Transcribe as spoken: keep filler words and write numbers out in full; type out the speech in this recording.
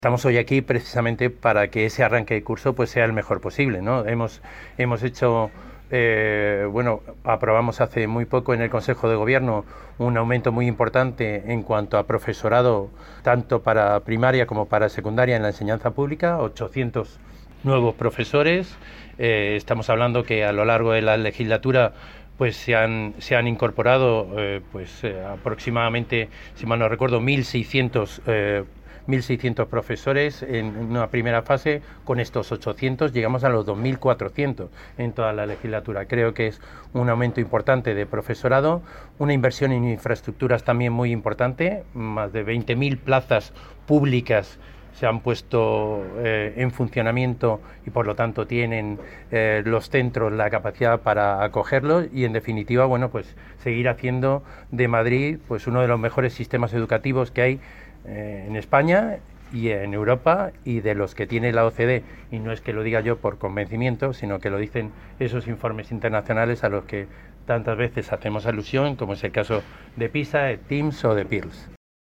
Estamos hoy aquí precisamente para que ese arranque de curso pues sea el mejor posible, ¿no? Hemos, hemos hecho, eh, bueno, aprobamos hace muy poco en el Consejo de Gobierno un aumento muy importante en cuanto a profesorado, tanto para primaria como para secundaria en la enseñanza pública, ochocientos nuevos profesores. Eh, estamos hablando que a lo largo de la legislatura pues se han, se han incorporado eh, pues eh, aproximadamente, si mal no recuerdo, mil seiscientos eh, mil seiscientos profesores en una primera fase. Con estos ochocientos llegamos a los dos mil cuatrocientos en toda la legislatura. Creo que es un aumento importante de profesorado, una inversión en infraestructuras también muy importante, más de veinte mil plazas públicas se han puesto eh, en funcionamiento y por lo tanto tienen eh, los centros la capacidad para acogerlos y en definitiva, bueno, pues seguir haciendo de Madrid pues uno de los mejores sistemas educativos que hay eh, en España y en Europa, y de los que tiene la O C D, y no es que lo diga yo por convencimiento, sino que lo dicen esos informes internacionales a los que tantas veces hacemos alusión, como es el caso de PISA, de TIMSS o de PIRLS.